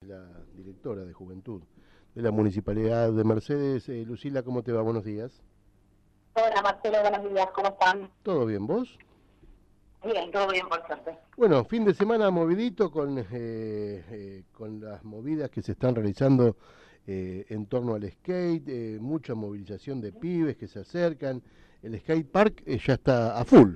la directora de Juventud de la Municipalidad de Mercedes. Lucila, ¿cómo te va? Buenos días. Hola Marcelo, buenos días, ¿cómo están? ¿Todo bien, vos? Bien, todo bien por suerte. Bueno, fin de semana movidito con las movidas que se están realizando en torno al skate, mucha movilización de pibes que se acercan. El skate park ya está a full.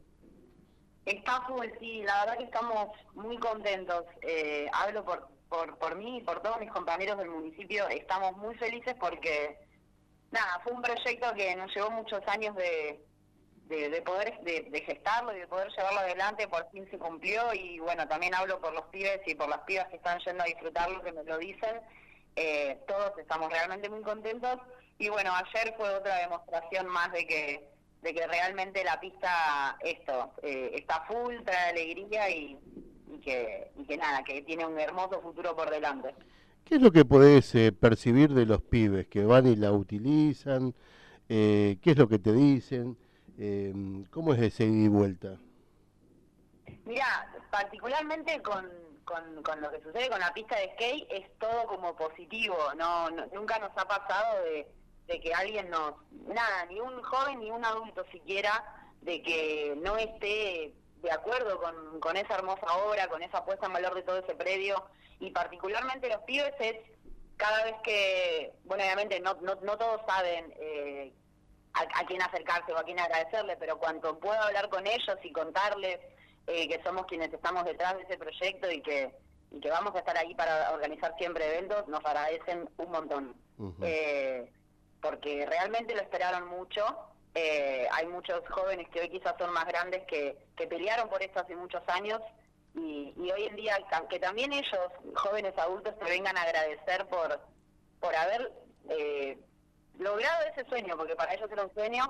Está full, sí, la verdad que estamos muy contentos. Hablo por mí y por todos mis compañeros del municipio, estamos muy felices porque, nada, fue un proyecto que nos llevó muchos años de poder de gestarlo y de poder llevarlo adelante. Por fin se cumplió y bueno, también hablo por los pibes y por las pibas que están yendo a disfrutarlo, que me lo dicen. Todos estamos realmente muy contentos y bueno, ayer fue otra demostración más de que realmente la pista está full, trae alegría y que nada, que tiene un hermoso futuro por delante. ¿Qué es lo que podés percibir de los pibes que van y la utilizan? ¿Qué es lo que te dicen? ¿Cómo es ese ida y vuelta? Mira, particularmente con lo que sucede con la pista de skate es todo como positivo, nunca nos ha pasado de que alguien nada, ni un joven ni un adulto siquiera, de que no esté de acuerdo con esa hermosa obra, con esa puesta en valor de todo ese predio, y particularmente los pibes es cada vez que, bueno, obviamente no todos saben a quién acercarse o a quién agradecerle, pero cuando puedo hablar con ellos y contarles que somos quienes estamos detrás de ese proyecto y que vamos a estar ahí para organizar siempre eventos, nos agradecen un montón. Porque realmente lo esperaron mucho. Hay muchos jóvenes que hoy quizás son más grandes que pelearon por esto hace muchos años y hoy en día que también ellos, jóvenes adultos, te vengan a agradecer por haber logrado ese sueño, porque para ellos era un sueño.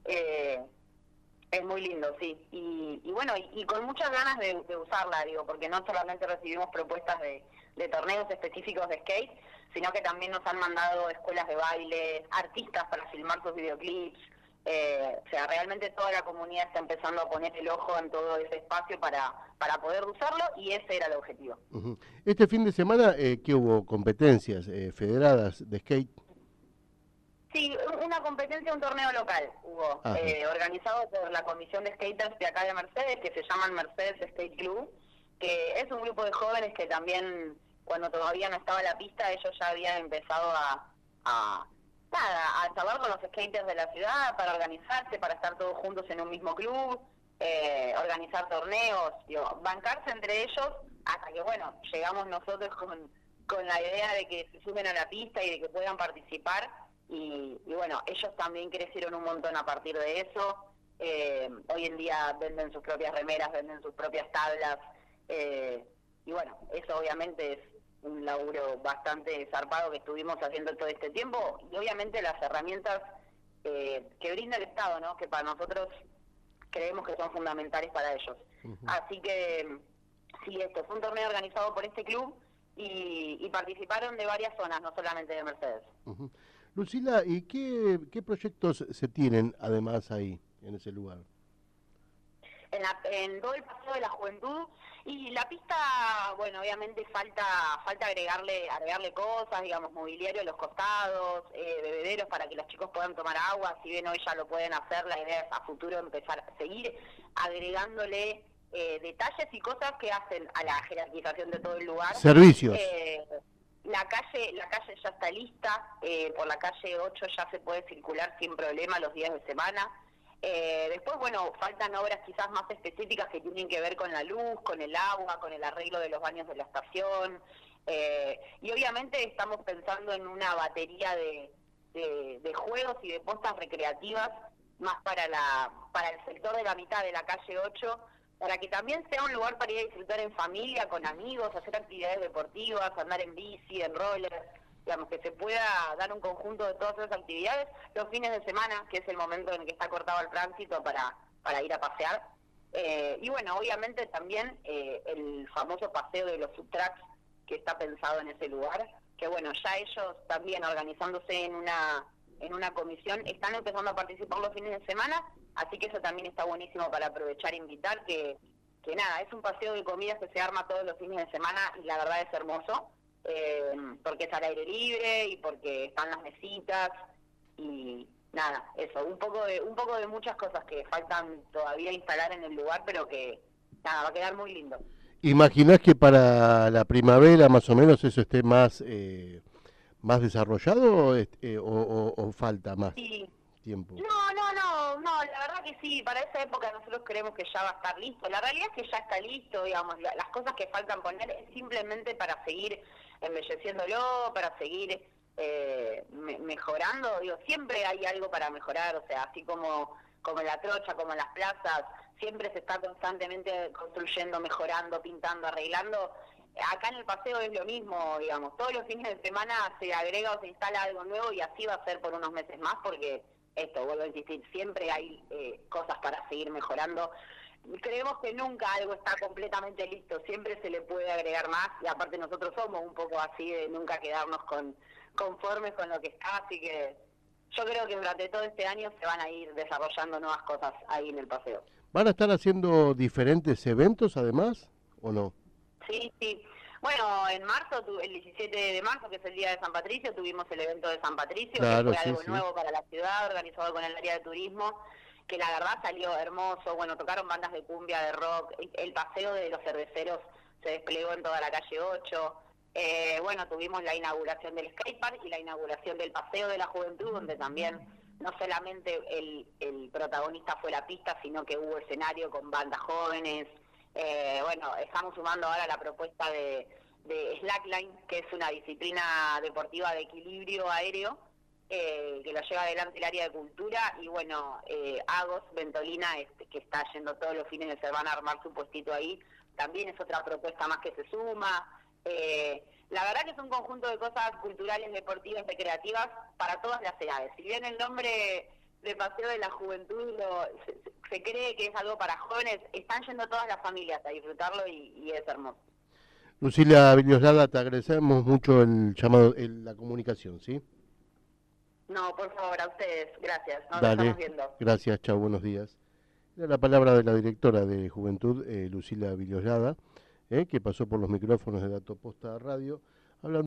Es muy lindo, sí. Y bueno, y con muchas ganas de usarla, digo, porque no solamente recibimos propuestas de torneos específicos de skate, sino que también nos han mandado escuelas de baile, artistas para filmar sus videoclips. O sea, realmente toda la comunidad está empezando a poner el ojo en todo ese espacio para poder usarlo, y ese era el objetivo. Este fin de semana, ¿qué hubo? ¿Competencias federadas de skate? Sí, una competencia, un torneo local hubo, organizado por la Comisión de Skaters de acá de Mercedes, que se llaman Mercedes Skate Club, que es un grupo de jóvenes que también, cuando todavía no estaba la pista, ellos ya habían empezado a charlar con los skaters de la ciudad para organizarse, para estar todos juntos en un mismo club, organizar torneos, bancarse entre ellos, hasta que, bueno, llegamos nosotros con la idea de que se suben a la pista y de que puedan participar. Y bueno, ellos también crecieron un montón a partir de eso. Hoy en día venden sus propias remeras, venden sus propias tablas, y bueno, eso obviamente es un laburo bastante zarpado que estuvimos haciendo todo este tiempo, y obviamente las herramientas que brinda el Estado, ¿no?, que para nosotros creemos que son fundamentales para ellos. Así que sí, esto fue un torneo organizado por este club y participaron de varias zonas, no solamente de Mercedes. Lucila, ¿y qué proyectos se tienen además ahí, en ese lugar? En todo el paseo de la juventud, y la pista, bueno, obviamente falta agregarle cosas, digamos, mobiliario a los costados, bebederos para que los chicos puedan tomar agua. Si bien hoy ya lo pueden hacer, la idea es a futuro empezar a seguir agregándole detalles y cosas que hacen a la jerarquización de todo el lugar. Servicios. La calle ya está lista, por la calle 8 ya se puede circular sin problema los días de semana. Después, bueno, faltan obras quizás más específicas que tienen que ver con la luz, con el agua, con el arreglo de los baños de la estación. Y obviamente estamos pensando en una batería de juegos y de postas recreativas más para el sector de la mitad de la calle 8, para que también sea un lugar para ir a disfrutar en familia, con amigos, hacer actividades deportivas, andar en bici, en roller, digamos, que se pueda dar un conjunto de todas esas actividades los fines de semana, que es el momento en el que está cortado el tránsito para ir a pasear. Y bueno, obviamente también el famoso paseo de los subtracks que está pensado en ese lugar, que bueno, ya ellos también organizándose en una comisión están empezando a participar los fines de semana, así que eso también está buenísimo para aprovechar e invitar, que nada, es un paseo de comidas que se arma todos los fines de semana y la verdad es hermoso. porque es al aire libre y porque están las mesitas y nada, eso, un poco de muchas cosas que faltan todavía instalar en el lugar, pero que nada, va a quedar muy lindo. ¿Imaginás que para la primavera más o menos eso esté más desarrollado o falta más Sí. tiempo? No, la verdad que sí, para esa época nosotros creemos que ya va a estar listo. La realidad es que ya está listo, digamos, las cosas que faltan poner es simplemente para seguir embelleciéndolo, para seguir mejorando. Digo, siempre hay algo para mejorar, o sea, así como en la Trocha, como en las plazas, siempre se está constantemente construyendo, mejorando, pintando, arreglando. Acá en el paseo es lo mismo, digamos, todos los fines de semana se agrega o se instala algo nuevo y así va a ser por unos meses más porque esto, vuelvo a insistir, siempre hay cosas para seguir mejorando. Creemos que nunca algo está completamente listo, siempre se le puede agregar más y aparte nosotros somos un poco así de nunca quedarnos conformes con lo que está, así que yo creo que durante todo este año se van a ir desarrollando nuevas cosas ahí en el paseo. ¿Van a estar haciendo diferentes eventos además o no? Sí, sí. Bueno, en marzo, el 17 de marzo, que es el día de San Patricio, tuvimos el evento de San Patricio, Claro, que fue sí, algo sí. nuevo para la ciudad, organizado con el área de turismo, que la verdad salió hermoso. Bueno, tocaron bandas de cumbia, de rock, el paseo de los cerveceros se desplegó en toda la calle 8. Bueno, tuvimos la inauguración del skatepark y la inauguración del Paseo de la Juventud, donde también no solamente el protagonista fue la pista, sino que hubo escenario con bandas jóvenes. Bueno, estamos sumando ahora la propuesta de slackline, que es una disciplina deportiva de equilibrio aéreo, que lo lleva adelante el área de cultura, y bueno, Agos, Ventolina, que está yendo todos los fines de semana a armar su puestito ahí, también es otra propuesta más que se suma. La verdad que es un conjunto de cosas culturales, deportivas, recreativas para todas las edades. Si bien el nombre de Paseo de la Juventud se cree que es algo para jóvenes, están yendo todas las familias a disfrutarlo y es hermoso. Lucila Villoslada, te agradecemos mucho el llamado, la comunicación, ¿sí? No, por favor, a ustedes, gracias, nos Dale, estamos viendo. gracias, chao, buenos días. Era la palabra de la directora de Juventud, Lucila Villoslada, que pasó por los micrófonos de Dato Posta Radio, hablando